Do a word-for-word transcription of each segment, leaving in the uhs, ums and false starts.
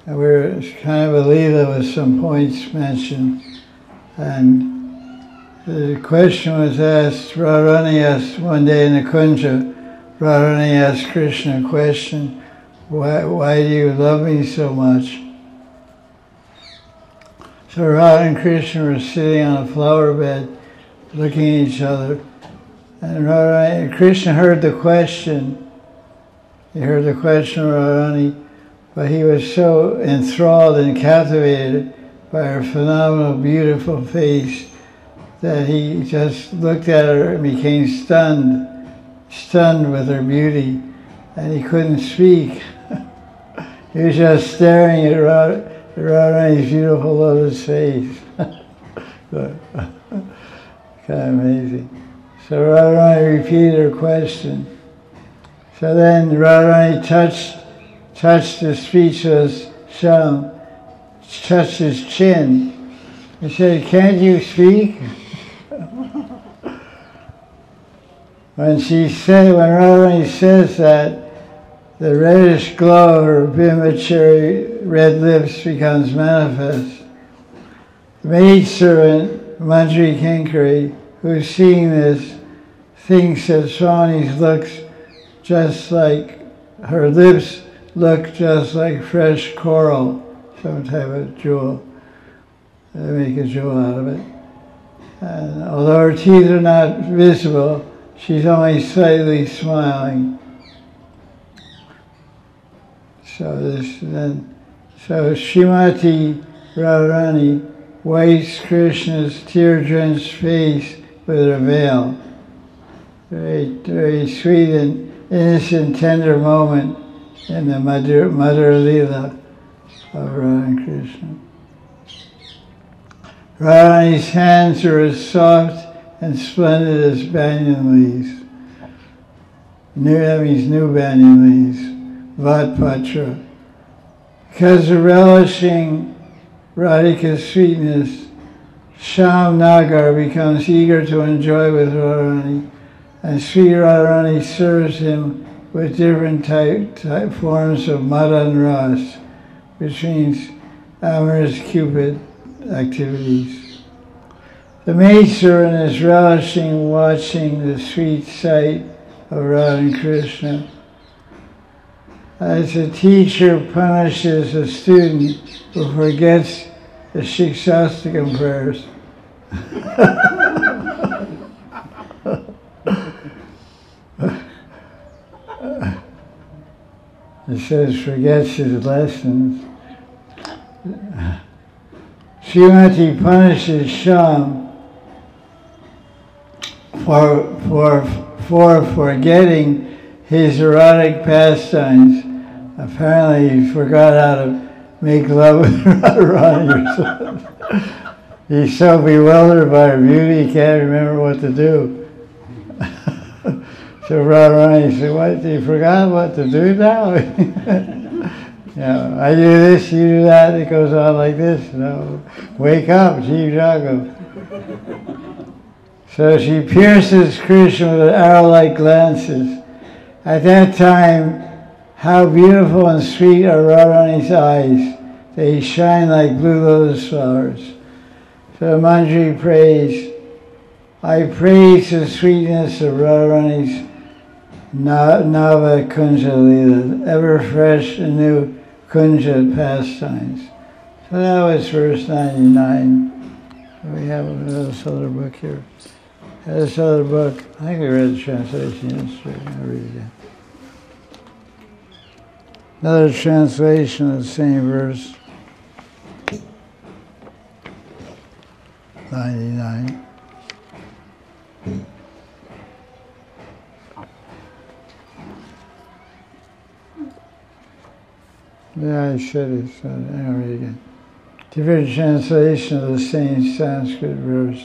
And we're kind of a Leela with some points mentioned. And the question was asked, Radharani asked one day in the Kunja, Radharani asked Krishna a question, why, why do you love me so much? So Radha and Krishna were sitting on a flower bed, looking at each other. And Radharani, Krishna heard the question. He heard the question of Radharani, but he was so enthralled and captivated by her phenomenal, beautiful face that he just looked at her and became stunned, stunned with her beauty, and he couldn't speak. He was just staring at Radharani's beautiful lotus face. Kind of amazing. So Radharani repeated her question. So then Radharani touched, touched the speechless Shyam, touched his chin, and said, "Can't you speak?" When she said, when Radharani says that, the reddish glow of her bhimmachari red lips becomes manifest. The maidservant, Manjari Kinkari, who's seeing this, thinks that Swami's looks just like, her lips look just like fresh coral, some type of jewel. They make a jewel out of it. And although her teeth are not visible, she's only slightly smiling. So this then, so Srimati Radharani wipes Krishna's tear-drenched face with her veil. Very, very sweet and innocent, tender moment in the Madhura, Madhura Leela of Radha and Krishna. Radharani's hands are as soft and splendid as banyan leaves. New, that means new banyan leaves, Vatpatra. Because of relishing Radhika's sweetness, Shyam Nagar becomes eager to enjoy with Radharani, and Sri Radharani serves him with different type, type forms of Madan Ras, which means amorous Cupid activities. The maidservant is relishing watching the sweet sight of Radha and Krishna. As a teacher punishes a student who forgets the Shikshastakam prayers. It says forgets his lessons. Srimati punishes Shyam for, for, for forgetting his erotic pastimes. Apparently he forgot how to make love with Radharani or something. He's so bewildered by her beauty he can't remember what to do. So Radharani said, "What, you forgot what to do now?" You know, I do this, you do that, it goes on like this, you know. Wake up, Jeev Jago. So she pierces Krishna with arrow-like glances. At that time, how beautiful and sweet are Radharani's eyes. They shine like blue lotus flowers. So Manjari prays, I praise the sweetness of Radharani's Nava Kunja Leela, ever fresh and new Kunja pastimes. So that was verse ninety-nine. We have this other book here. This other book, I think we read the translation yesterday. I'll read it again. Another translation of the same verse. ninety-nine. Yeah, I said it, so I'll read it again. Different translation of the same Sanskrit verse.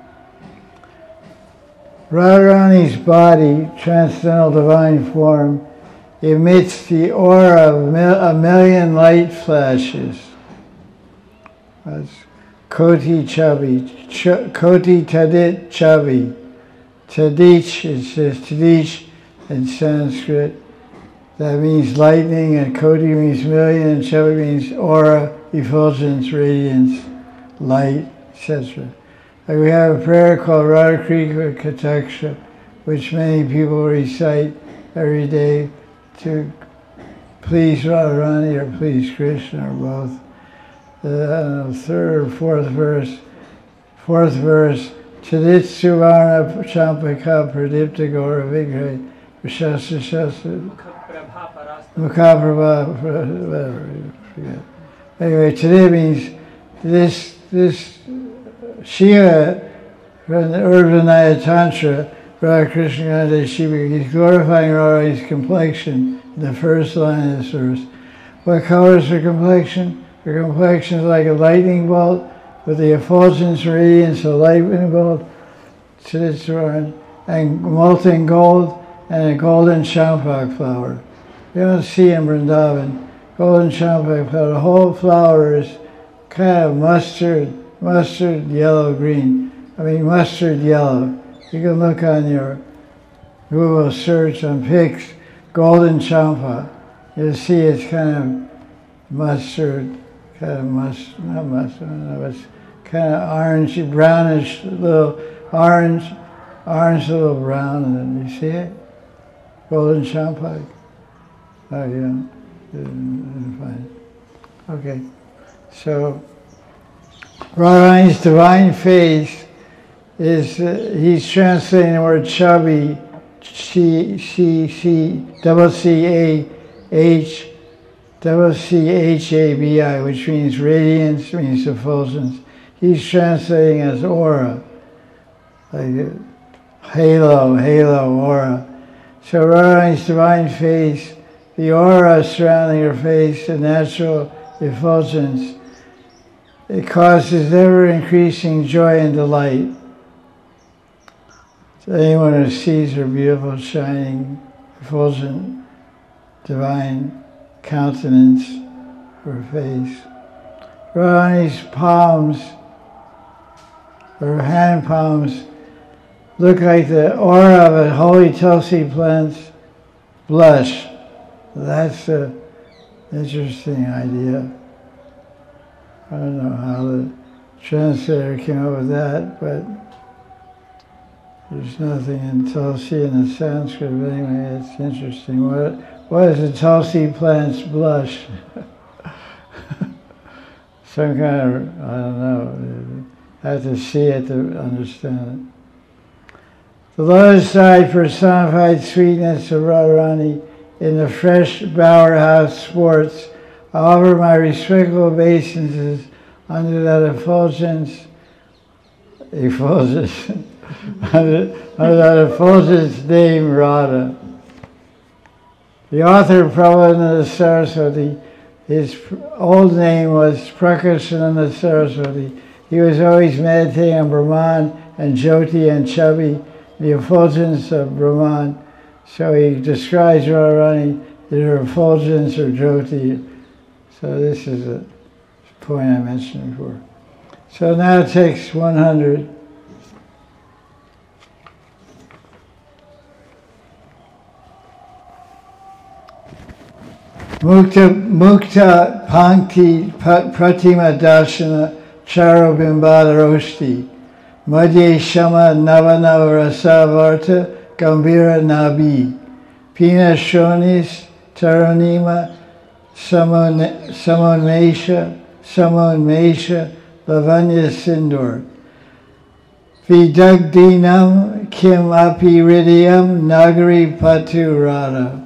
Radharani's body, transcendental divine form, emits the aura of a million light flashes. That's Koti Chabi, Ch- Koti Tadit Chabi. Tadich, it says Tadich in Sanskrit. That means lightning, and Koti means million, and Chubby means aura, effulgence, radiance, light, et cetera. Like we have a prayer called Radha Krika Kataksha, which many people recite every day to please Radharani or please Krishna or both. The I don't know, third or fourth verse, fourth verse, Chadit Suvarna Champaka Pradipta Gora Vigre Shastra Shastra Mukhaprabha, whatever, I forget. Anyway, today means this, this Shiva from the Urdhvanaya Tantra, Radha Krishna Gandhi Shiva, he's glorifying Radharani's complexion in the first line of this verse. What color is her complexion? Her complexion is like a lightning bolt with the effulgence radiance of lightning bolt, and molten gold and a golden champak flower. You don't see in Vrindavan, golden champak flower. The whole flower is kind of mustard, mustard yellow green. I mean mustard yellow. You can look on your Google search on pics, golden champa. You'll see it's kind of mustard, kind of mustard, not mustard, no, it's kind of orange, brownish, little orange, orange little brown, and then you see it? Golden champa. Oh, yeah, didn't find it. Okay, so Radharani's divine face is, uh, he's translating the word chubby, C, C, C, double C A H, double C H A B I, which means radiance, means effulgence. He's translating as aura, like halo, halo, aura. So Radharani's divine face, the aura surrounding her face, the natural effulgence, it causes ever-increasing joy and delight. So anyone who sees her beautiful, shining, effulgent, divine countenance, her face. Radharani's palms, her hand palms, look like the aura of a holy Tulsi plant's blush. That's an interesting idea. I don't know how the translator came up with that, but there's nothing in Tulsi in the Sanskrit, but anyway, it's interesting. What, what is a Tulsi plant's blush? Some kind of, I don't know, I have to see it to understand it. The lotus side personified sweetness of Radharani in the fresh Bower House sports. I offer my respectful obeisances under that effulgence, effulgence, under, under that effulgence name Radha. The author of Prabhupada Saraswati, his old name was Prakashananda Saraswati. He was always meditating on Brahman and Jyoti and Chubby, the effulgence of Brahman. So he describes Radharani as her effulgence or Jyoti. So this is a point I mentioned before. So now text one hundred. Mukta, mukta pankti pratima darshana charo bimbadaroshti madhye shama navanava rasavarta gambira nabi pina shonis taranima samonmesha samonmesha lavanya sindur vidagdinam kim api ridyam nagari patu radha.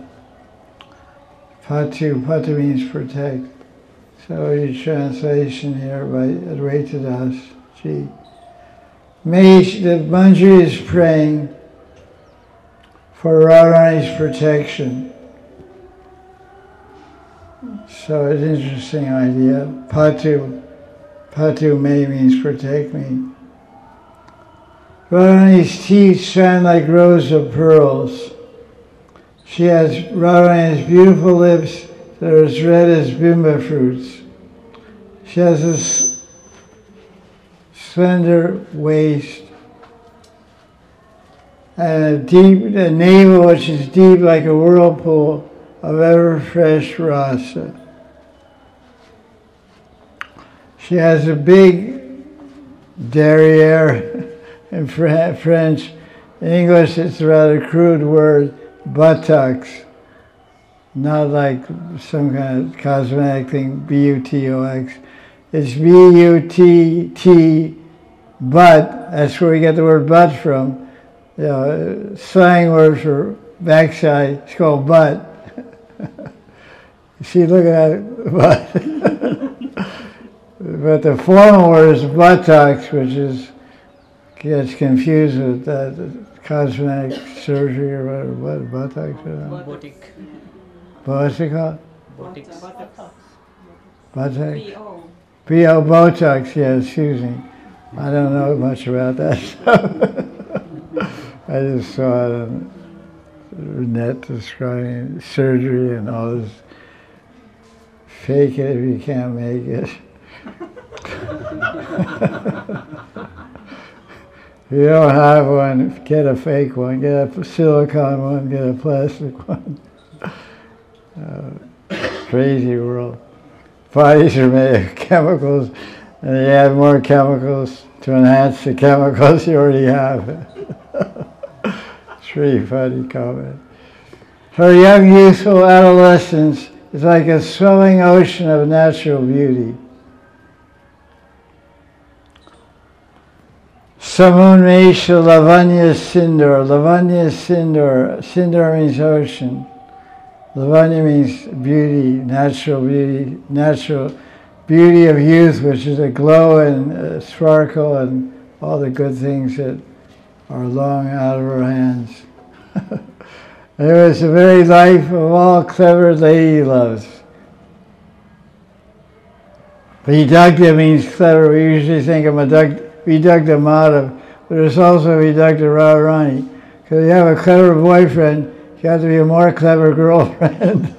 Patu, patu means protect. So your translation here by Advaita Das Ji. Mesh, the Manjari is praying for Radharani's protection. So it's an interesting idea. Patu, patu me means protect me. Radharani's teeth shine like rows of pearls. She has Radharani's beautiful lips that are as red as bimba fruits. She has a s- slender waist and a deep a navel which is deep like a whirlpool of ever fresh rasa. She has a big derriere in French. In English, it's a rather crude word, buttocks. Not like some kind of cosmetic thing, B U T O X. It's B U T T, butt. That's where we get the word butt from. You know, slang word for backside, it's called butt. You see, look at that butt. But the formal word is buttocks, which is gets confused with that cosmetic surgery or whatever. What buttocks? Botic. What's it called? Botics. Buttocks. B O. B O Botox. Yeah, excuse me. I don't know much about that stuff. I just saw it on the net describing surgery and all this. Fake it if you can't make it. If you don't have one, get a fake one. Get a silicone one, get a plastic one. Uh, crazy world. Bodies are made of chemicals, and you add more chemicals to enhance the chemicals you already have. It's pretty funny comment. Her young, youthful adolescence is like a swelling ocean of natural beauty. Samunmesha Lavanya Sindor. Lavanya Sindor. Sindor means ocean. Lavanya means beauty, natural beauty, natural beauty of youth, which is a glow and a sparkle and all the good things that are long out of our hands. It was the very life of all clever lady loves. Vidagda means clever. We usually think of Vidagda Madhav, but there's also Vidagda Radharani. Because you have a clever boyfriend, you have to be a more clever girlfriend.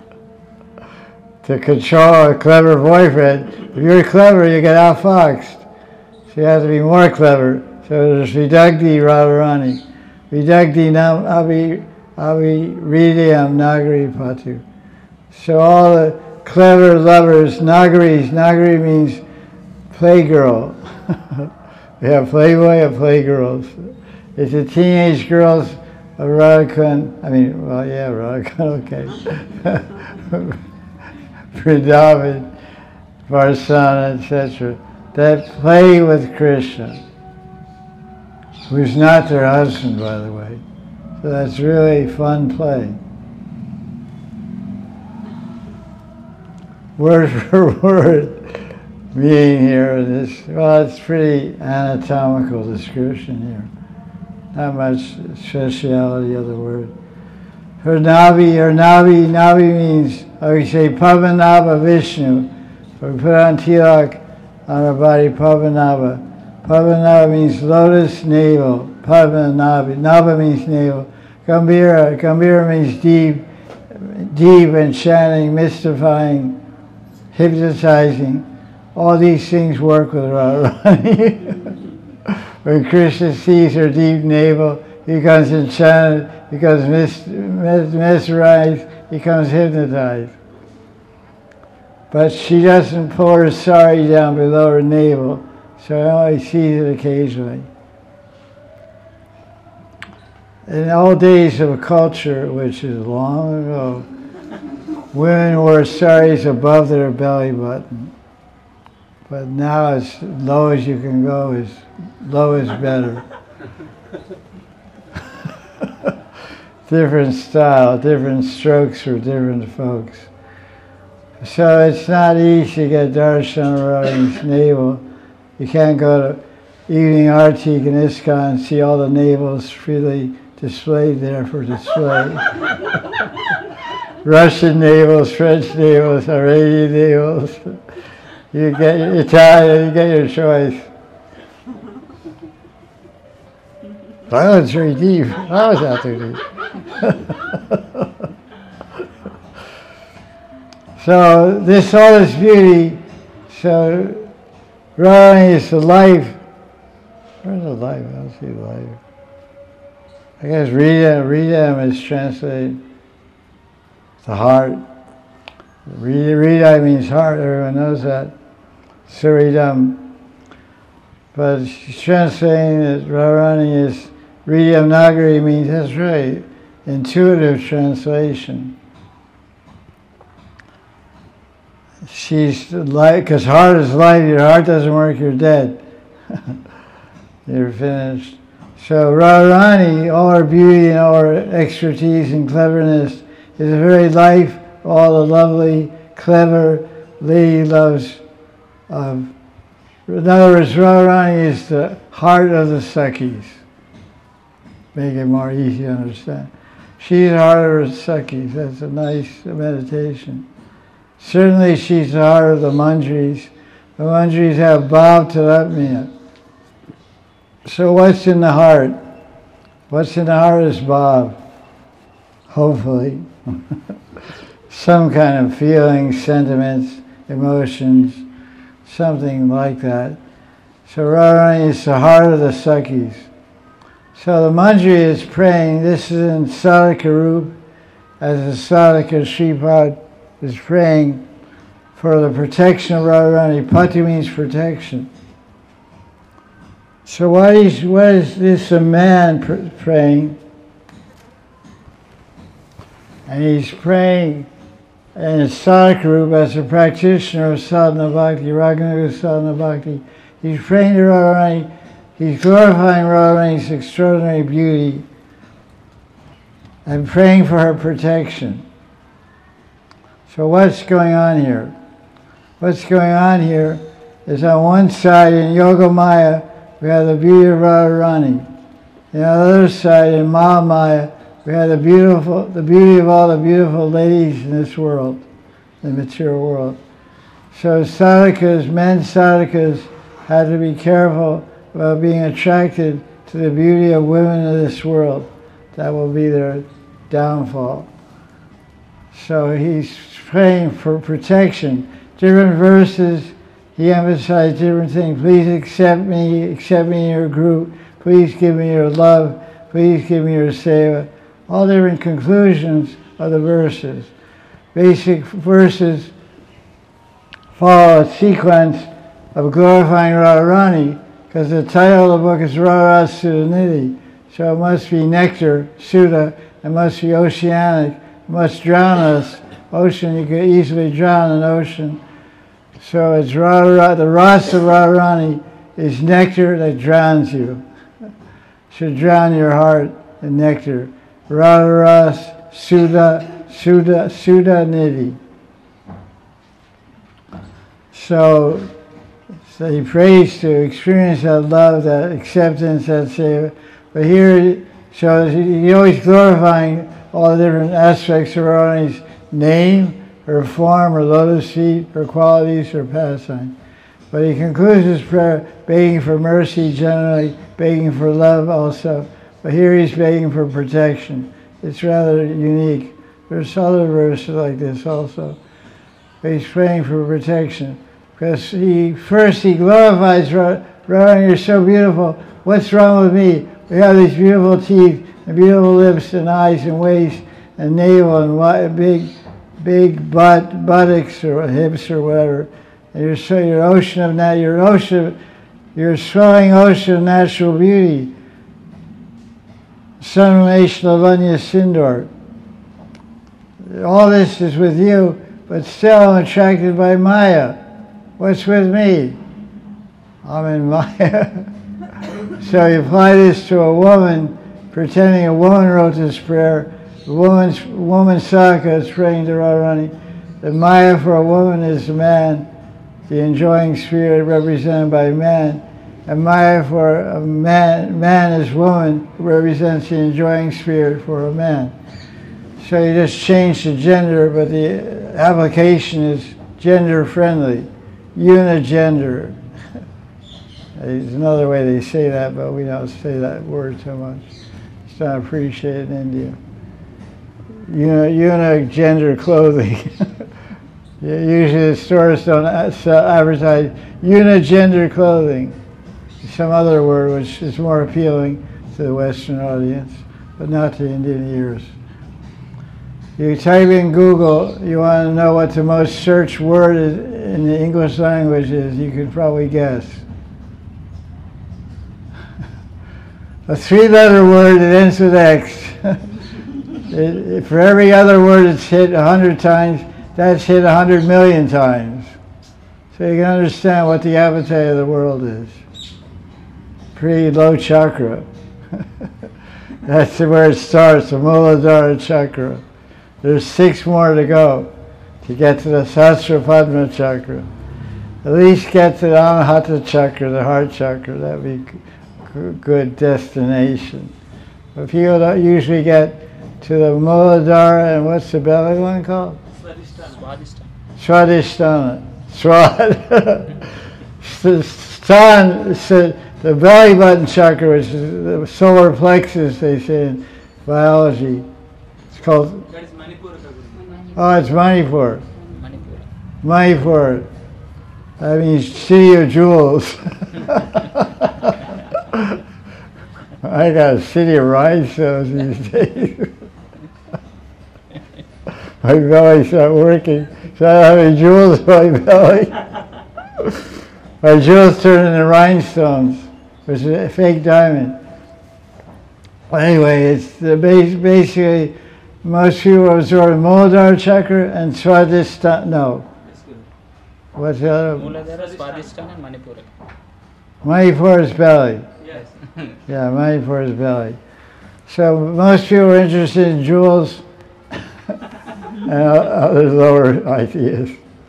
To control a clever boyfriend, if you're clever, you get outfoxed. So you have to be more clever. So there's Vidagdi Radharani. Vidagdi Nam Avi Avi Hridayam Nagari Patu. So all the clever lovers, Nagaris, Nagari means playgirl. We have playboy and playgirls. It's the teenage girls of Radhakund, I mean, well, yeah, Radhakund, okay. Vrindavan, Varsana, et cetera, that play with Krishna, who's not their husband, by the way. So that's really fun play. Word for word meaning here in this, well, it's pretty anatomical description here. Not much speciality of the word. Her Navi, her Navi, Navi means, how we say, Pavanava Vishnu. So we put on tilak on our body, Pavanava. Pavanava means lotus navel. Pavanavi. Nava means navel. Gambhira. Gambhira means deep, deep, enchanting, mystifying, hypnotizing. All these things work with Radharani. When Krishna sees her deep navel, he becomes enchanted, he becomes mis- mes- mesmerized, he becomes hypnotized. But she doesn't pull her sari down below her navel, so I only sees it occasionally. In old days of culture, which is long ago, women wore saris above their belly button. But now as low as you can go, is low is better. Different style, different strokes for different folks. So it's not easy to get darshan around his navel. You can't go to evening artik in ISKCON and see all the navels freely displayed there for display. Russian navels, French navels, Arabian navels. You get Italian, you get your choice. That was very deep. That was not too deep. So this all this beauty, so Radharani is the life. Where's the life? I don't see the life. I guess Rita, Rita is translated. the heart. Hridaya means heart, everyone knows that. Suridam. But she's translating that Radharani is, Hridayam Nagari means, that's right, intuitive translation. She's like, because heart is life, your heart doesn't work, you're dead. You're finished. So Radharani, all her beauty and all her expertise and cleverness, is the very life of all the lovely, clever lady loves of. In other words, Radharani is the heart of the Sakhis. Make it more easy to understand. She's the heart of the Sakhis. That's a nice meditation. Certainly she's the heart of the Manjaris. The Manjaris have Bhav Taratmya. So what's in the heart? What's in the heart is Bhav. Hopefully. Some kind of feelings, sentiments, emotions, something like that. So Radharani is the heart of the Sakhis. So the Manjari is praying, this is in Sadhaka Rup, as the Sadhaka Shripad is praying for the protection of Radharani. Pati means protection. So what is, what is this a man pr- praying? And he's praying in Sadhaka Rup as a practitioner of sadhana bhakti, Raganuga sadhana bhakti. He's praying to Radharani, he's glorifying Radharani's extraordinary beauty and praying for her protection. So what's going on here? What's going on here is on one side in Yogamaya, we have the beauty of Radharani. On the other side in Mahamaya, we have the beautiful, the beauty of all the beautiful ladies in this world, the material world. So sadhakas, men sadhakas, had to be careful about being attracted to the beauty of women of this world. That will be their downfall. So he's praying for protection. Different verses, he emphasized different things. Please accept me, accept me in your group. Please give me your love. Please give me your seva. All different conclusions of the verses. Basic verses follow a sequence of glorifying Radharani, because the title of the book is Radha Sudhanidhi. So it must be nectar, Sudha, it must be oceanic, it must drown us. Ocean, you could easily drown an ocean. So it's Radha, the rasa of Radharani is nectar that drowns you. Should drown your heart in nectar. Radha ras, Sudha, Sudha, Sudha Nidhi. So, so he prays to experience that love, that acceptance, that seva. But here, so he's always glorifying all the different aspects of Radharani's name, her form, her lotus feet, her qualities, her pastime. But he concludes his prayer begging for mercy generally, begging for love also. But here he's begging for protection. It's rather unique. There's other verses like this also. But he's praying for protection. Because he first he glorifies Radharani, you're so beautiful. What's wrong with me? We have these beautiful teeth, and beautiful lips and eyes and waist and navel and wide, big, big butt, buttocks or hips or whatever. And you're so you're ocean of nat, you're ocean, you're a swelling ocean of natural beauty. Sunramesh Lavanya Sindor. All this is with you, but still I'm attracted by Maya. What's with me? I'm in Maya. So you apply this to a woman, pretending a woman wrote this prayer. The woman's woman Saka is praying to Radharani. The Maya for a woman is a man, the enjoying spirit represented by man. And Maya for a man, man is woman, who represents the enjoying spirit for a man. So you just change the gender, but the application is gender friendly, unigender. There's another way they say that, but we don't say that word so much. It's not appreciated in India. Uni, unigender clothing. Usually the stores don't advertise unigender clothing. Some other word which is more appealing to the Western audience, but not to Indian ears. You type in Google, you want to know what the most searched word is in the English language is, you could probably guess. A three-letter word that ends with X. it, it, for every other word it's hit a hundred times, that's hit a hundred million times. So you can understand what the appetite of the world is. Pretty low chakra. That's where it starts, the Muladhara chakra. There's six more to go to get to the Sahasrara chakra. At least get to the Anahata chakra, the heart chakra. That would be a good destination. But people don't usually get to the Muladhara, and what's the belly one called? Swadhisthana. Swadhisthana. Swad. Stan, the belly button chakra, which is the solar plexus, they say in biology. It's called. That is Manipur. Oh, it's Manipur. Manipur. Manipur. That means city of jewels. I got a city of rhinestones these days. My belly started working, so I don't have any jewels in my belly. My jewels turn into rhinestones, which is a fake diamond. Anyway, it's the base, basically most people absorb Muladhara chakra and Swadhisthana. No. What's the other? Muladhara, Swadhisthana, and Manipur. Manipur is belly. Yes. Yeah, Manipur is belly. So most people are interested in jewels and other lower ideas.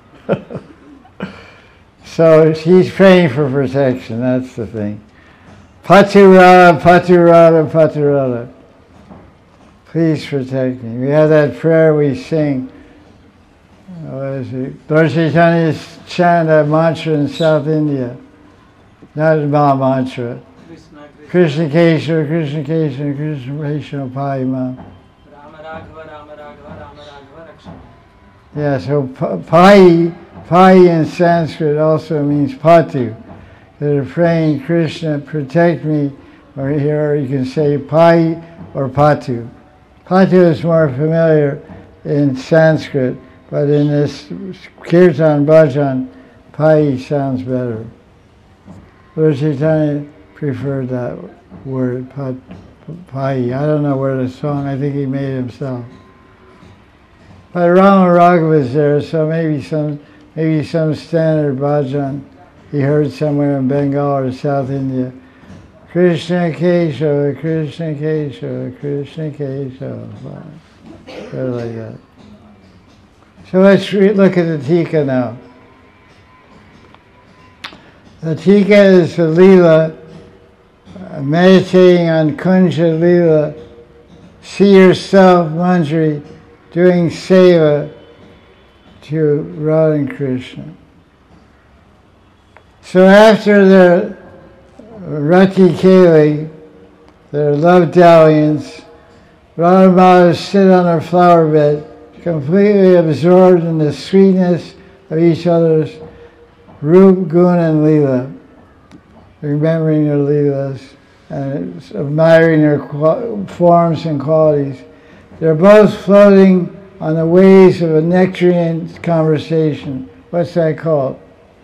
So he's praying for protection, that's the thing. Patirada, Patirada, Patirada. Please protect me. We have that prayer we sing. What is it? Lord Chaitanya chant that mantra in South India. Not a Maha mantra. Krishna Kesha, Krishna Kesha, Krishna Vaishnava Payama. Yeah, so Pai, Pai in Sanskrit also means Patu. They're praying, Krishna, protect me, or here you can say Pai or Patu. Patu is more familiar in Sanskrit, but in this Kirtan Bhajan, Pai sounds better. Lord Chaitanya preferred that word, Pai. I don't know where the song, I think he made it himself. But Rama Raghava is there, so maybe some maybe some standard bhajan he heard somewhere in Bengal or South India. Krishna Kesha, Krishna Kesha, Krishna Kesha. Sort of like that. So let's re- look at the Tika now. The Tika is the Leela, uh, meditating on Kunja Leela. See yourself, Manjari, doing seva to Radha and Krishna. So after the Rati Keli, their love dalliance, Radha and Madhava sit on their flower bed, completely absorbed in the sweetness of each other's Rup, Gun, and Leela, remembering their Leelas and admiring their qual- forms and qualities. They're both floating on the waves of a nectarian conversation. What's that called?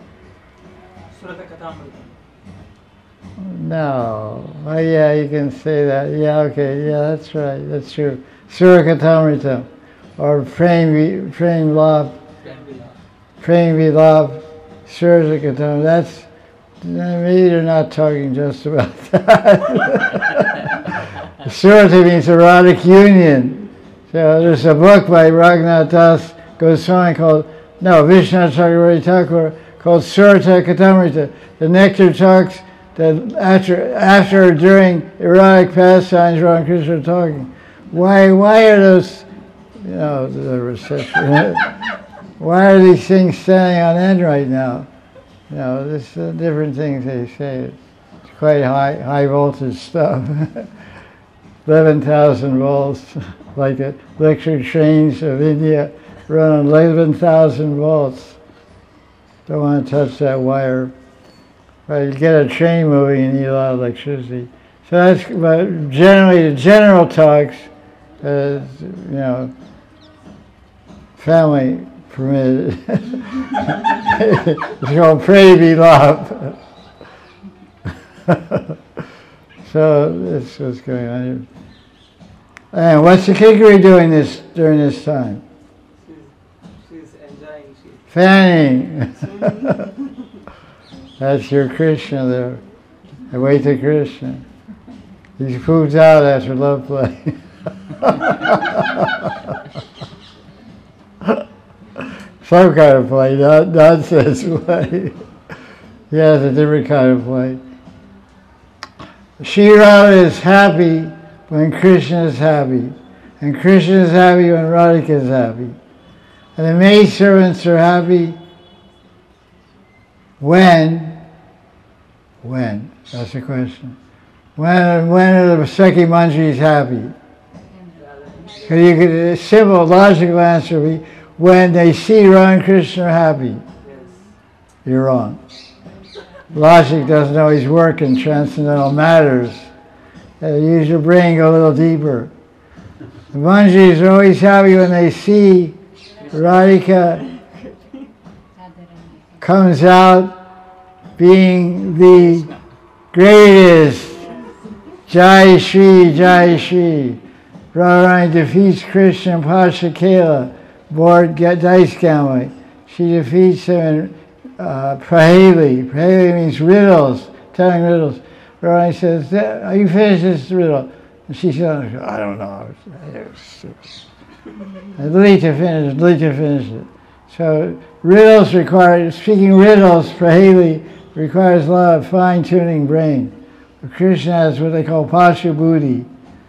No. Oh yeah, you can say that. Yeah, okay, yeah, that's right, that's true. Surakatamrita, or Prem Prem Love, Prem Vilab, Surakatamrita. That's, maybe they're not talking just about that. Surata means erotic union. So there's a book by Raghunath Das Goswami called, no, Vishwanath Chakravarti Thakur, called Surata Katamrita. The nectar talks that after, after or during erotic pastimes, Radha and Krishna are talking. Why, why are those, you know, the reception, why are these things standing on end right now? You know, there's uh, different things they say. It's quite high, high voltage stuff. eleven thousand volts, like the electric trains of India run on eleven thousand volts. Don't want to touch that wire. But you get a train moving, you need a lot of electricity. So that's, but generally the general talks, uh, you know, family permitted. It's called pray be love. So that's what's going on here. And what's the kikari doing this during this time? She's, she's enjoying. She. Fanning. That's your Krishna there. I wait to Krishna. He poops out after love play. Some kind of play, not nonsense play. Yeah, it's a different kind of play. Sri Radha is happy when Krishna is happy, and Krishna is happy when Radhika is happy. And the maid servants are happy when, when, that's the question. When, when are the Sakhi Manjaris happy? Because you could, a simple, logical answer would be, when they see Radha and Krishna are happy. You're wrong. Logic doesn't always work in transcendental matters. Uh, use your brain, go a little deeper. The Manjaris are always happy when they see Radhika comes out being the greatest. Jai Shri, Jai Shri. Radharani defeats Krishna and Pashakela, board dice gambling. She defeats him in uh, Praheli. Praheli means riddles, telling riddles. Radharani says, are you finished this riddle? And she says, I don't know. And Lita finished, Lita finished it. So riddles require, speaking riddles, Praheli requires a lot of fine-tuning brain. But Krishna has what they call Pashu Buddhi.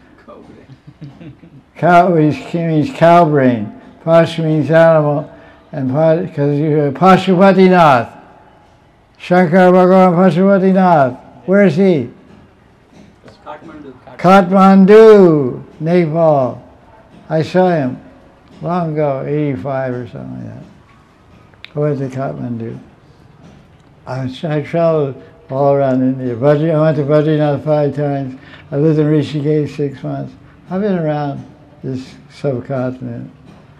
Cow means, means cow brain. Pashu means animal, and because you're Pashupatinath. Shankar Bhagavan Pashupatinath. Where is he? Kathmandu. Kathmandu, Nepal. I saw him long ago, eighty-five or something like that. I went to Kathmandu. I, was, I traveled all around India. Badri, I went to Badrinath five times. I lived in Rishikesh six months. I've been around this subcontinent.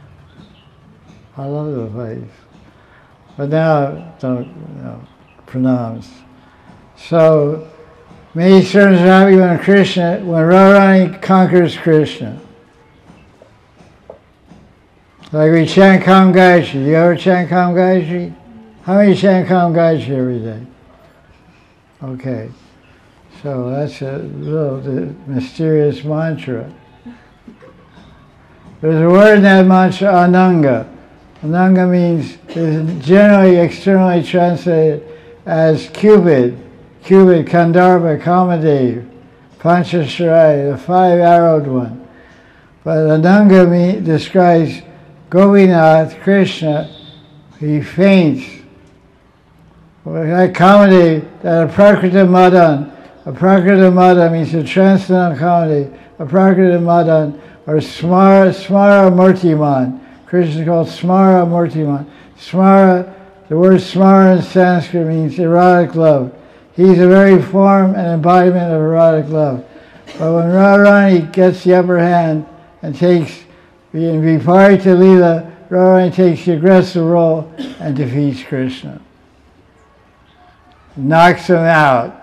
I love the place. But now, don't, you know, pranams. So, many servants are happy when Krishna, when Radharani conquers Krishna. Like we chant Kam Gayatri. You ever chant Kam Gayatri? How many chant Kam Gayatri every day? Okay. So that's a little mysterious mantra. There's a word in that mantra, Ananga. Ananga means, is generally externally translated as Cupid. Cupid, Kandharva, Kamadev, Panchasharai, the five-arrowed one. But Ananga mean, describes Gopinath, Krishna. He faints. Like Kamadev, that a Prakrita Madan. A Prakrita Madan means a transcendental Kamadev. A Prakrita Madan, or Smara, Smara Murtiman. Krishna is called Smara Murtiman. Smara, the word Smara in Sanskrit means erotic love. He's a very form and embodiment of erotic love. But when Radharani gets the upper hand and takes, in Viparita Leela, Radharani takes the aggressive role and defeats Krishna. Knocks him out.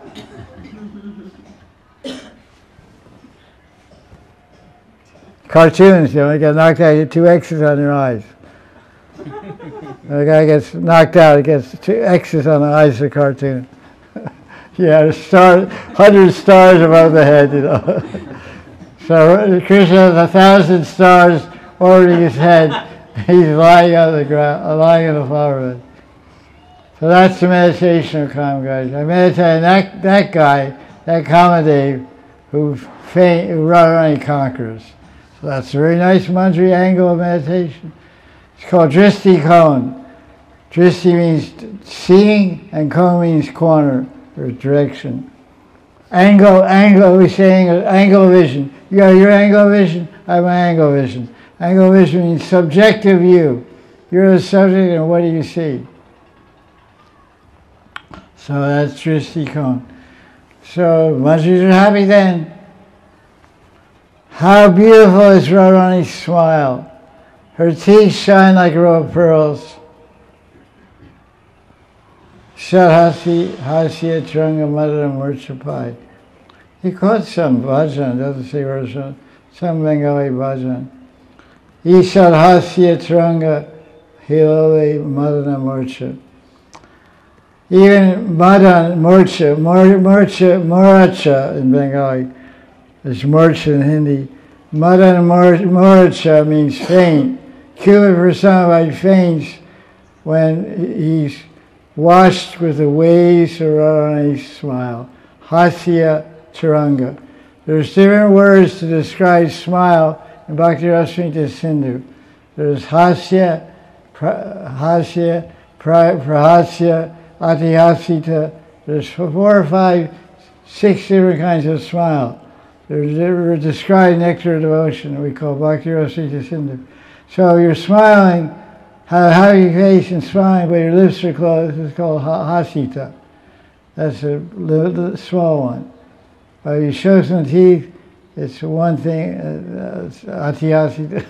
Cartoons, you know, they get knocked out, you get two X's on their eyes. The guy gets knocked out, he gets two X's on the eyes of the cartoon. Yeah, a star, hundred stars above the head, you know. So Krishna has a thousand stars orbiting his head. He's lying on the ground, lying on the flower bed. So that's the meditation of Kam Gayatri. I meditate on that, that guy, that Kamadev, who, faint, who Radharani conquers. So that's a very nice Manjari angle of meditation. It's called Dristi Kon. Dristi means seeing, and Kon means corner or direction. Angle, angle, we're saying angle of vision. You got your angle of vision, I have my angle of vision. Angle of vision means subjective view. You're the subject, and what do you see? So that's Dristi Kon. So Manjaris are happy then. How beautiful is Radharani's smile. Her teeth shine like a row of pearls. Shadhasi Hasya Tranga Madara Murchapai. He quotes some bhajan, doesn't say words, some Bengali bhajan. Ishad Hasya Tranga Hilole Madana Murcha. Even Madan Murcha, Murcha, Muracha in Bengali, is Murcha in Hindi. Madan Muracha means faint. Cupid personified faints when he's washed with the waves of Radharani's smile. Hasya Taranga. There's different words to describe smile in Bhakti Rasamrita Sindhu. There's Hasya, pra, Hasya, pra, Prahasya, Atihasita. There's four or five, six different kinds of smile. They're described nectar of devotion, we call Bhakti Rasamrita Sindhu. So you're smiling, have a happy face and smiling, but your lips are closed. It's called hasita. That's a little, small one. But if you show some teeth, it's one thing, uh, it's atihasita.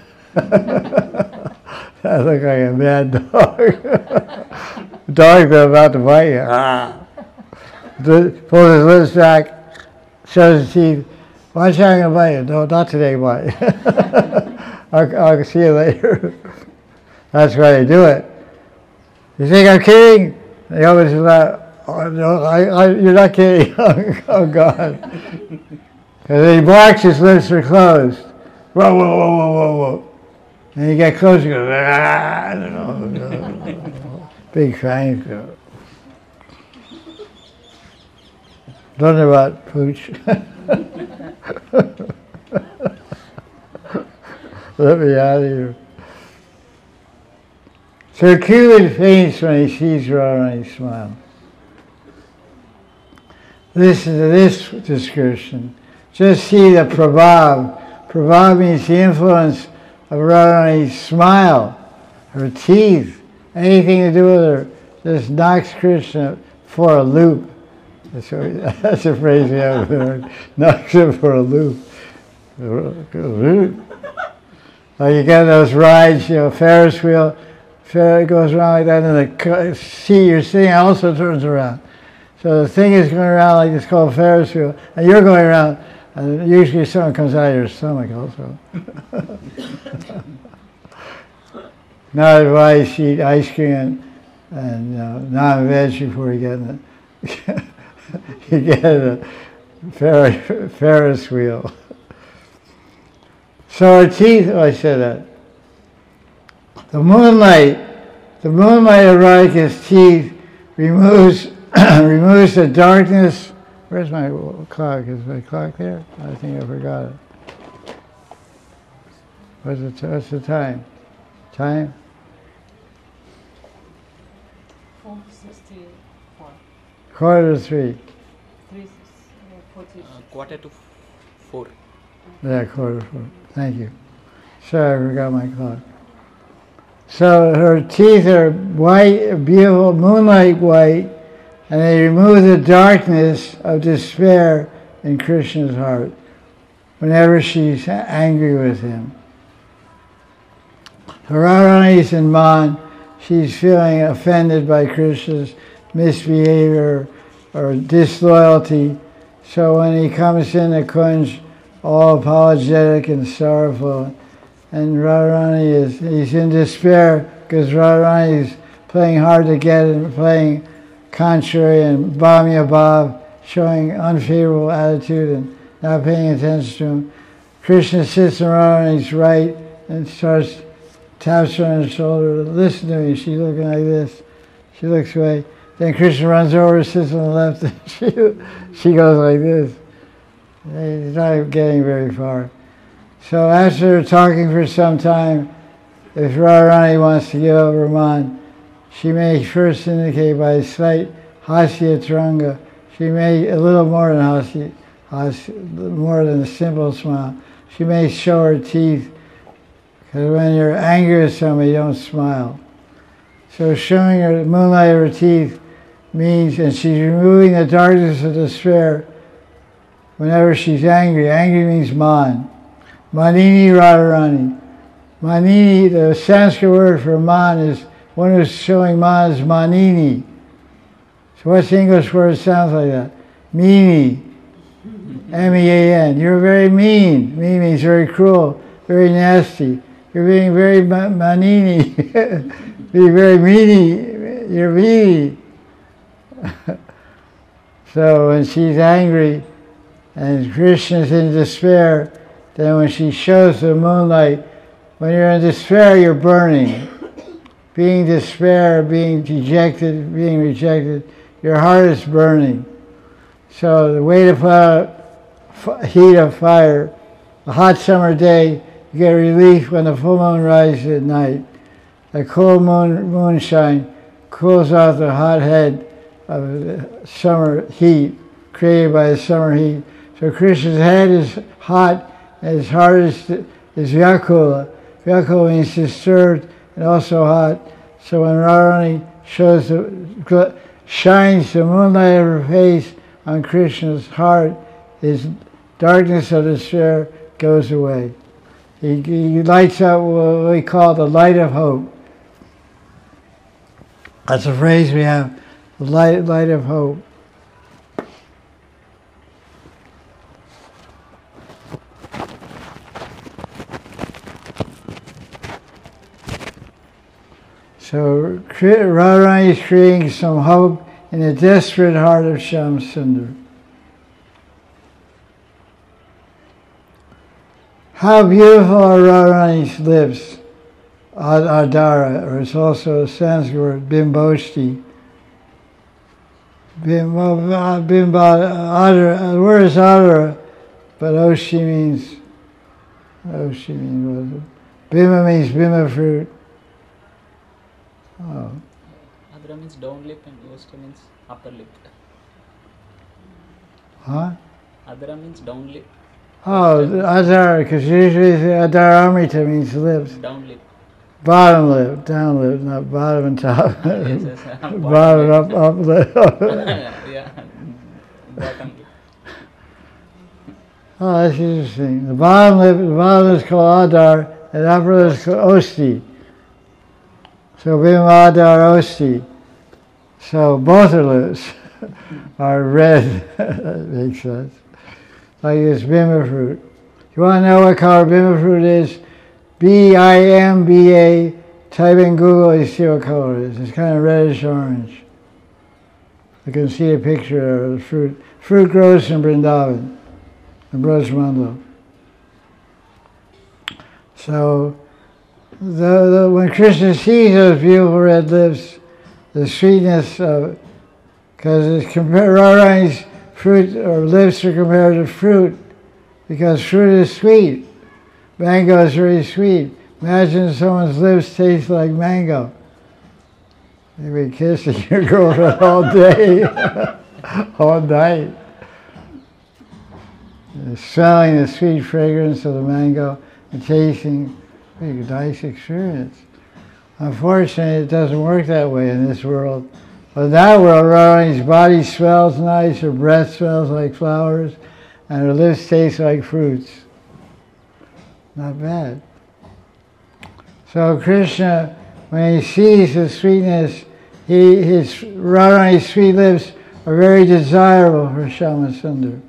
That looks like a mad dog. Dog that's about to bite you. Ah. Pulls his lips back, shows his teeth. Watch out, I'm going to bite you. No, not today, bite. I'll, I'll see you later. That's why they do it. You think I'm kidding? They always laugh. Oh, no, I, I, you're not kidding. Oh, God. Because he barks, his lips are closed. Whoa, whoa, whoa, whoa, whoa, whoa. And you get closer, he goes, ah, I don't know. Big fangs. Don't know about pooch. Let me out of here. So Cupid faints when he sees Radharani smile. Listen to this description. Just see the prabhav. Prabhav means the influence of Radharani's smile, her teeth, anything to do with her, just knocks Krishna for a loop. That's a, that's a phrase we haven't heard. Knocks him for a loop. Like you get those rides, you know, Ferris wheel, Ferris goes around like that, and the seat you're sitting also turns around. So the thing is going around like it's called Ferris wheel, and you're going around, and usually someone comes out of your stomach also. Not advised to eat ice cream and, and uh, non-veg before you get in it. You get a Ferris, Ferris wheel. So our teeth, oh, I said that. The moonlight, the moonlight of Radhika's teeth removes removes the darkness. Where's my clock? Is my clock there? I think I forgot it. What's the, what's the time? Time? four sixty-four. Quarter to three. three forty. Uh, quarter to four. Yeah, quarter to four. Thank you. Sorry, I forgot my clock. So her teeth are white, beautiful, moonlight white, and they remove the darkness of despair in Krishna's heart whenever she's angry with him. Radharani's in Man, she's feeling offended by Krishna's misbehavior or disloyalty. So when he comes in the Kunj, all apologetic and sorrowful, and Radharani is he's in despair because Radharani is playing hard to get and playing contrary, and Bhamya Bhav showing unfavorable attitude and not paying attention to him. Krishna sits on Radharani's right and starts taps her on the shoulder. Listen to me. She's looking like this. She looks away. Then Krishna runs over, sits on the left, and she she goes like this. He's not getting very far. So after talking for some time, if Radharani wants to give up Raman, she may first indicate by a slight hasya taranga. She may, a little more than hasya, hasya, more than a simple smile. She may show her teeth, because when you're angry with somebody, you don't smile. So showing her the moonlight of her teeth means, and she's removing the darkness of despair whenever she's angry. Angry means man. Manini Radharani. Manini, the Sanskrit word for man is, one who's showing man is Manini. So what's the English word that sounds like that? Meanie. M E A N. You're very mean. Mean means very cruel, very nasty. You're being very ma- Manini. Be very meanie. You're meanie. So when she's angry and Krishna's in despair, then when she shows the moonlight, when you're in despair, you're burning. Being despair, being dejected, being rejected, your heart is burning. So the way to put out heat of fire, a hot summer day, you get relief when the full moon rises at night. The cold moon, moonshine cools off the hot head of the summer heat, created by the summer heat. So Krishna's head is hot, and his heart is, is Vyakula. Vyakula means disturbed and also hot. So when Radharani shows the, shines the moonlight of her face on Krishna's heart, his darkness of despair goes away. He, he lights up what we call the light of hope. That's a phrase we have, the light, light of hope. So Radharani is creating some hope in the desperate heart of Shyamsundar. How beautiful are Radharani's lips, Adara, or it's also a Sanskrit word, Bimboshti. Bimba, Bimba, Adara, the word is Adara, but Oshi means, Oshi means what? Bimba means Bimba fruit. Oh. Adara means down lip and Yosta means upper lip. Huh? Adara means down lip. Oh, Adara, because usually Adara Amrita means lips. Down lip. Bottom lip, down lip, not bottom and top. Yes, yes, bottom, bottom up, up lip. Yeah, bottom lip. Oh, that's interesting. The bottom lip, the bottom is called Adar, and the upper lip is called Osti. So Bimba Adar Osti. So both her lips are red. That makes sense. Like this Bimba fruit. You want to know what color Bimba fruit is? B I M B A, type in Google, you see what color it is. It's kind of reddish orange. You can see a picture of the fruit. Fruit grows in Vrindavan, in Brajmandal. So, the, the, when Krishna sees those beautiful red lips, the sweetness of, because it's compared, Radharani's fruit or lips are compared to fruit, because fruit is sweet. Mango is very sweet. Imagine someone's lips taste like mango. You'd be kissing your girlfriend all day, all night. Smelling the sweet fragrance of the mango and tasting, a nice experience. Unfortunately, it doesn't work that way in this world. But in that world, Radharani's body smells nice, her breath smells like flowers, and her lips taste like fruits. Not bad. So Krishna, when he sees the sweetness, he, his Radharani's sweet lips are very desirable for Shyamasundar.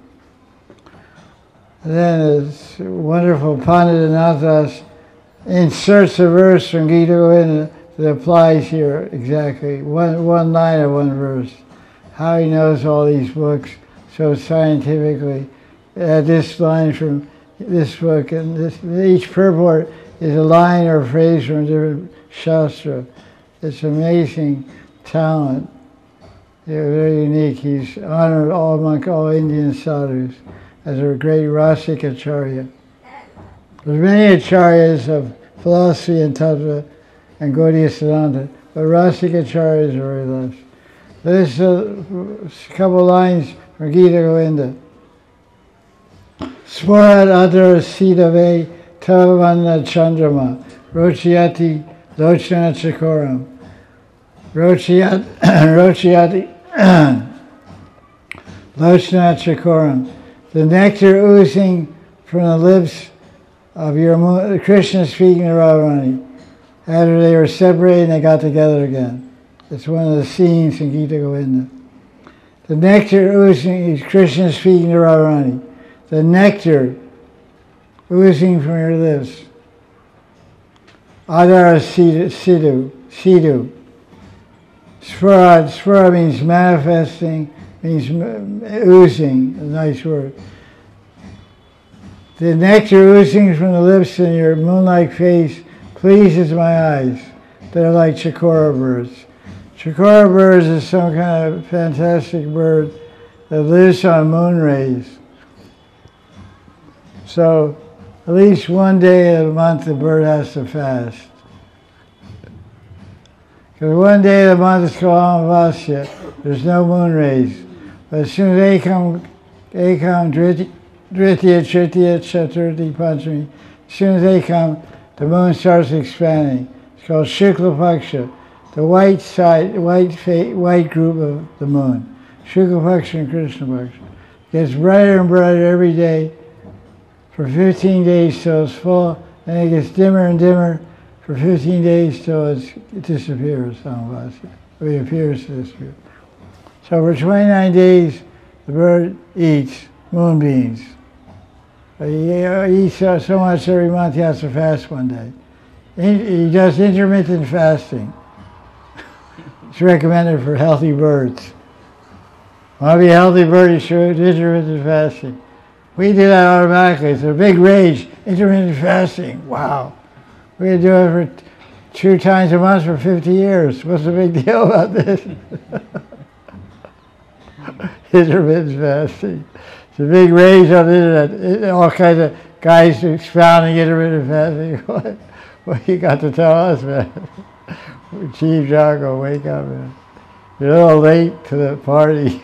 Then this wonderful Pandit Anantas inserts a verse from Gita Govinda that applies here exactly. One, one line of one verse. How he knows all these books so scientifically. Uh, this line from this book, and this, each purport is a line or a phrase from a different shastra. It's amazing talent. They're very unique. He's honored all among all Indian sadhus as a great Rasika Acharya. There's many acharyas of philosophy and tattva and Gaudiya Siddhanta, but Rasika Acharyas are very less. There's a, a couple lines from Gita Govinda. Swarat Adara Sidave Tavana Chandrama Rochiati Lochana Chakoram Rochiati Rochiati Lochana Chakoram. The nectar oozing from the lips of your moon, Krishna speaking to Radharani. After they were separated, they got together again. It's one of the scenes in Gita Govinda. The nectar oozing is Krishna speaking to Radharani. The nectar oozing from your lips. Adara Sidhu, Sidhu. Svara, Svara means manifesting, means oozing, a nice word. The nectar oozing from the lips in your moon-like face pleases my eyes. They're like chakora birds. Chakora birds is some kind of fantastic bird that lives on moon rays. So at least one day a month the bird has to fast. Because one day of the month is called Amavasya. There's no moon rays. But as soon as they come, they come, Dritya, Tritiya, Chaturthi, Panchami, as soon as they come, the moon starts expanding. It's called Shukla Paksha, the white side, white fa- white group of the moon. Shukla Paksha and Krishna Paksha. It gets brighter and brighter every day for fifteen days till it's full, and it gets dimmer and dimmer for fifteen days till it's, it disappears, Amavasya. It appears to disappear. So for twenty-nine days, the bird eats moonbeams. He eats so, so much every month he has to fast one day. He, he does intermittent fasting. It's recommended for healthy birds. Want to be a healthy bird, you should do intermittent fasting. We do that automatically. It's a big rage, intermittent fasting. Wow. We do it for t- two times a month for fifty years. What's the big deal about this? Intermittent fasting. It's a big rage on the internet. All kinds of guys expounding intermittent fasting. What, what you got to tell us, man? Chief Jocko, wake up, man. You're a little late to the party.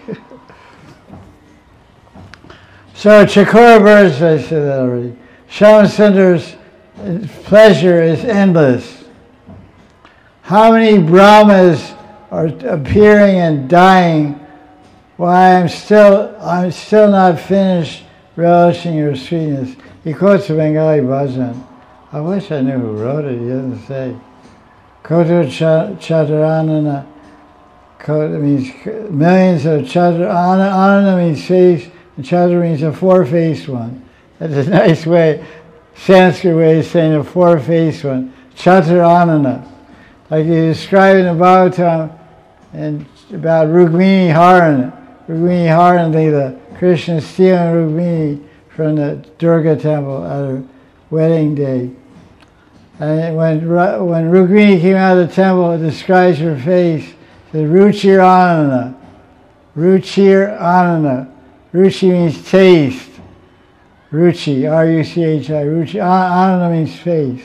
So Chakora birds, I said that already. Shama Sundar's pleasure is endless. How many Brahmas are appearing and dying while I'm still, I'm still not finished relishing your sweetness? He quotes a Bengali bhajan. I wish I knew who wrote it. He doesn't say. Koto Chadaranana. Koto means millions of Chadarana. Anana means face, and Chadra means a four-faced one. That's a nice way, Sanskrit way of saying a four-faced one. Chaturanana. Like you describe in the Bhagavatam and about Rukmini Haran. Rukmini Haran Leela. Krishna stealing Rukmini from the Durga temple at her wedding day. And when when Rukmini came out of the temple, it describes her face. It says Ruchir Anana. Ruchir Anana. Ruchi means taste. Ruchi, R U C H I. Ruchi, Anana means face.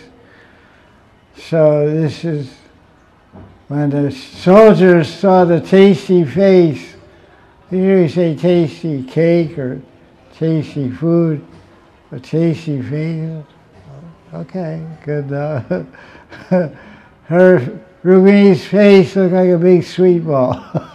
So this is when the soldiers saw the tasty face. Usually say tasty cake or tasty food, or tasty face. Okay, good. Uh, her Rukmini's face looked like a big sweet ball.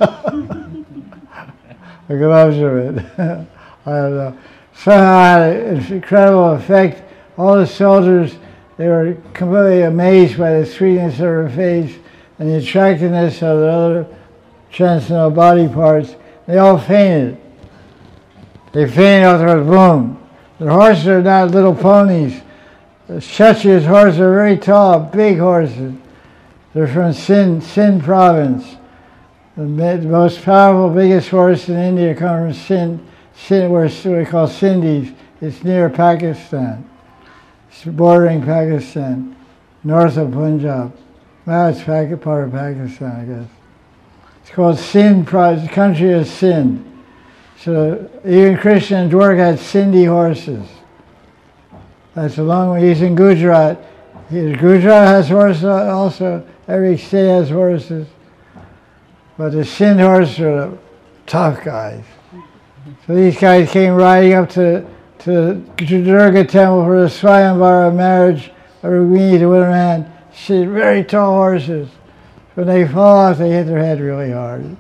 The gloves of it. I don't know. Somehow had an incredible effect. All the soldiers, they were completely amazed by the sweetness of her face and the attractiveness of the other transcendental body parts. They all fainted. They fainted afterwards, boom. Their horses are not little ponies. The Kshatriya's horses are very tall, big horses. They're from Sindh, Sindh province. The most powerful, biggest horse in India come from Sindh, Sindh where we call Sindhis. It's near Pakistan. It's bordering Pakistan, north of Punjab. Now it's part of Pakistan, I guess. It's called Sindh, the country of Sindh. So even Krishna and Dwarka had Sindhi horses. That's a long way. He's in Gujarat. He's, Gujarat has horses also. Every state has horses. But the Sindh horses are the tough guys. So these guys came riding up to, to the Durga temple for the Swayamvara marriage of Rukmini to win a man. She's very tall horses. When they fall off, they hit their head really hard.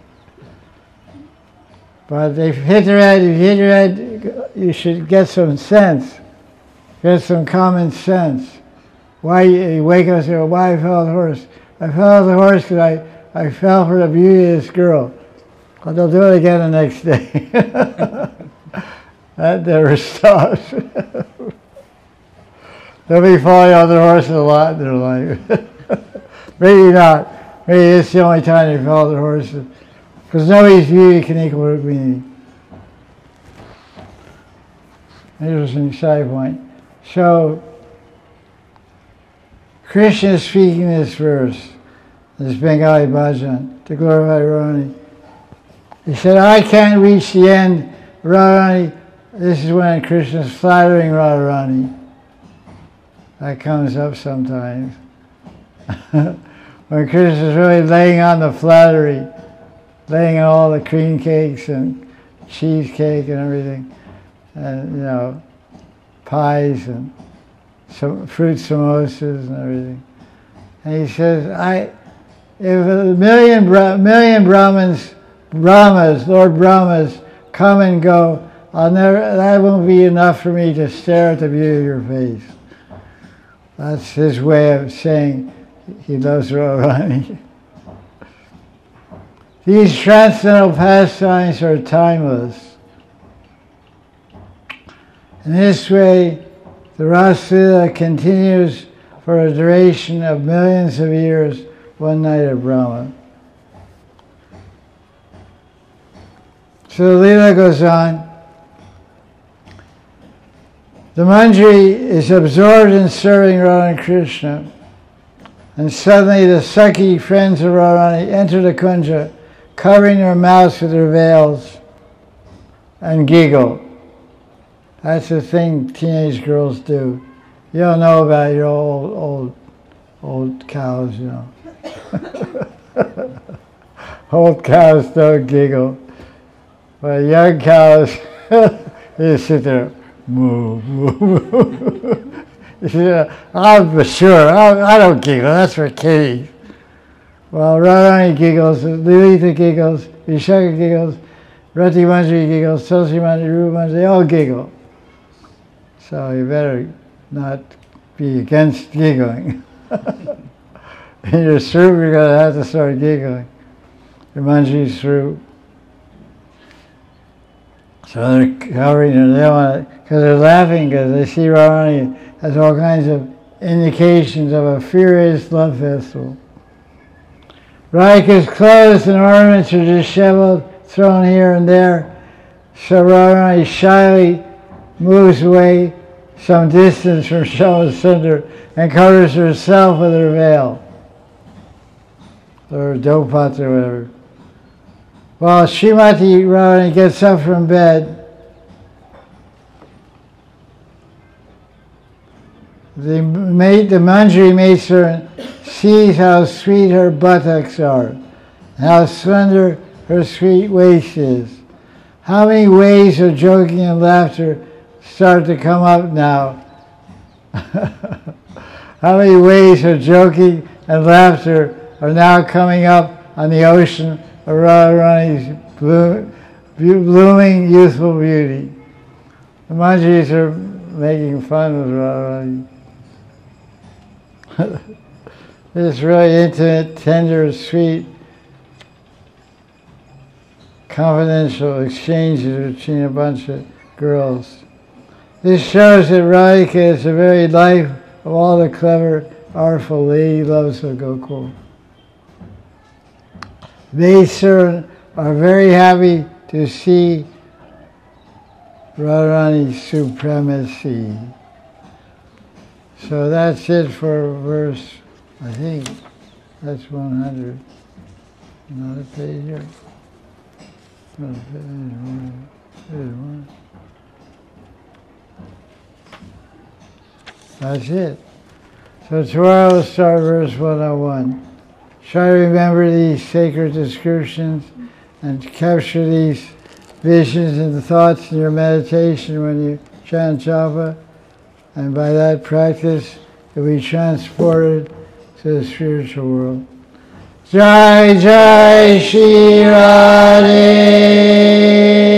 But they hit their head, if you hit your head, you should get some sense. get some common sense. Why you wake up and say, well, why I fell off the horse? I fell off the horse because I, I fell for the beauty of this girl. Well, they'll do it again the next day. That never stops. They'll be falling off the horse a lot in their life. Maybe not. Maybe it's the only time they fall off the horse. Because nobody's beauty can equal beauty. Interesting side point. So, Krishna is speaking this verse, this Bengali bhajan, to glorify Radharani. He said, I can't reach the end, Radharani. This is when Krishna is flattering Radharani. That comes up sometimes. When Krishna is really laying on the flattery, laying on all the cream cakes and cheesecake and everything, and you know, pies and some fruit samosas and everything. And he says, I, if a million, million Brahmins, Brahmas, Lord Brahmas, come and go, I'll never, that won't be enough for me to stare at the beauty of your face. That's his way of saying he loves Radharani. These transcendental pastimes are timeless. In this way, the Rasa continues for a duration of millions of years, one night of Brahma. So the Leela goes on. The Manjari is absorbed in serving Radha and Krishna, and suddenly the Sakhi friends of Radharani enter the kunja, covering their mouths with their veils, and giggle. That's the thing teenage girls do. You don't know about your old, old, old cows, you know. Old cows don't giggle. But young cows, they sit there, moo, moo, moo. Yeah, I'm sure, I, I don't giggle, that's for kitties. Well, Radharani giggles, Lalita giggles, Vishaka giggles, Rati Manjari giggles, Tulsi Manjari, Rupa Manjari, they all giggle. So you better not be against giggling. In your soup, you're going to have to start giggling. Your Manjari's through. So they're covering it, they want it, because they're laughing, because they see Radharani has all kinds of indications of a furious love festival. Radhika's clothes and ornaments are disheveled, thrown here and there. So Radharani shyly moves away some distance from Shyama and covers herself with her veil, or dopat or whatever. While Srimati Radharani gets up from bed, the maid, the Manjari maidservant sees how sweet her buttocks are, and how slender her sweet waist is. How many ways of joking and laughter start to come up now? How many ways of joking and laughter are now coming up on the ocean of Radharani's bloom, blooming youthful beauty? The Manjaris are making fun of Radharani. This really intimate, tender, sweet, confidential exchanges between a bunch of girls. This shows that Radhika is the very life of all the clever, artful lady loves of Gokul. They, sir, are very happy to see Radharani's supremacy. So that's it for verse, I think, that's one hundred. Another page here. Another page, there's one. That's it. So tomorrow we'll start verse one oh one. Try to remember these sacred descriptions and capture these visions and thoughts in your meditation when you chant japa, and by that practice you'll be transported to the spiritual world. Jai Jai Shri Radhe.